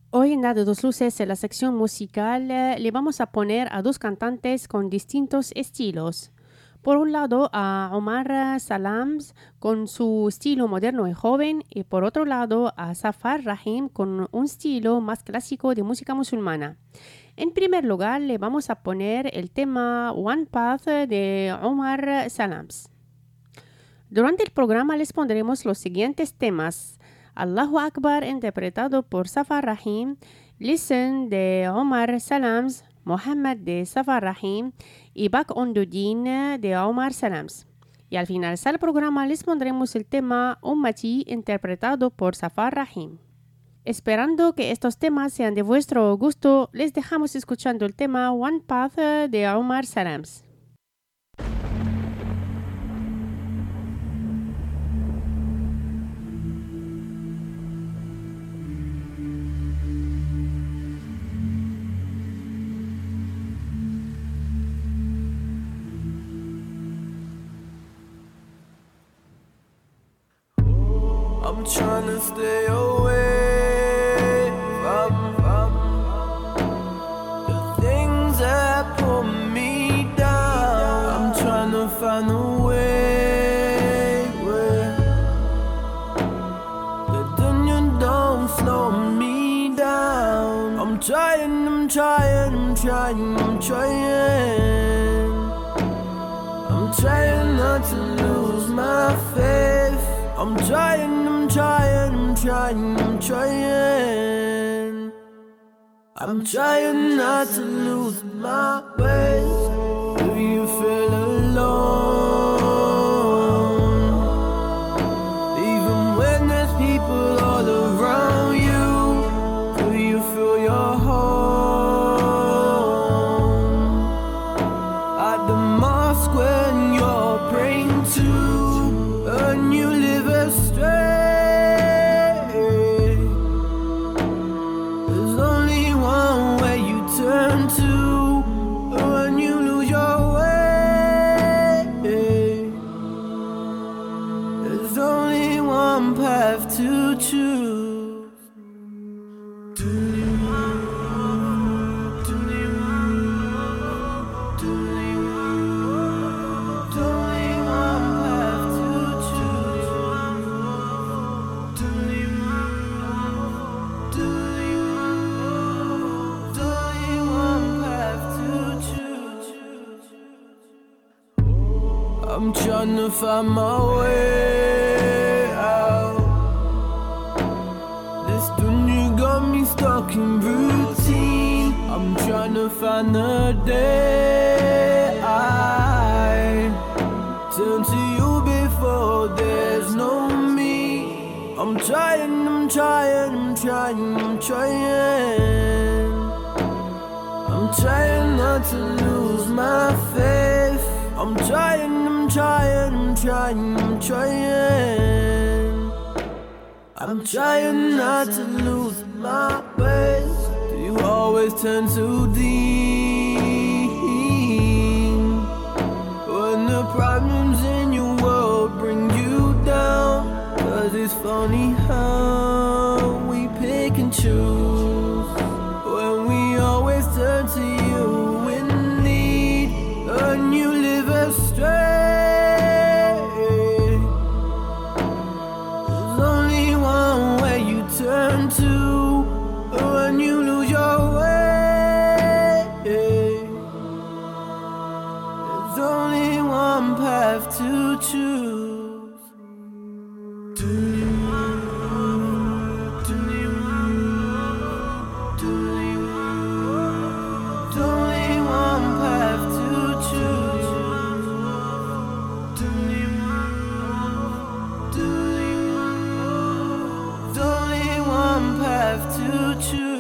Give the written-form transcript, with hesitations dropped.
Hoy en Dado Dos Luces, en la sección musical, le vamos a poner a dos cantantes con distintos estilos. Por un lado, a Omar Salams con su estilo moderno y joven, y por otro lado, a Safar Rahim con un estilo más clásico de música musulmana. En primer lugar, le vamos a poner el tema One Path de Omar Salams. Durante el programa les pondremos los siguientes temas: Allahu Akbar, interpretado por Safar Rahim, Listen de Omar Salams, Mohammed de Safar Rahim y Back on the Deen de Omar Salams. Y al finalizar el programa les pondremos el tema Ummati, interpretado por Safar Rahim. Esperando que estos temas sean de vuestro gusto, les dejamos escuchando el tema One Path de Omar Salams. I'm trying to stay away from the things that pull me down. I'm trying to find a way where the dunya don't slow me down. I'm trying not to lose my faith. I'm trying not to lose my way. Do you feel alone? Even when there's people all around you, do you feel your home? At the mosque when you're praying to, and you live astray. There's only one way you turn to when you lose your way. There's only one path to choose. I'm trying to find my way out. This dunya got me stuck in routine. I'm trying to find the day I turn to you before there's no me. I'm trying not to lose my faith. I'm trying not to lose my ways. Do you always turn too deep when the problems in your world bring you down? 'Cause it's funny how we pick and choose when we always turn to you in need and you live astray. Turn to when you lose your way. There's only one path to choose. There's only one path to choose. Have to choose.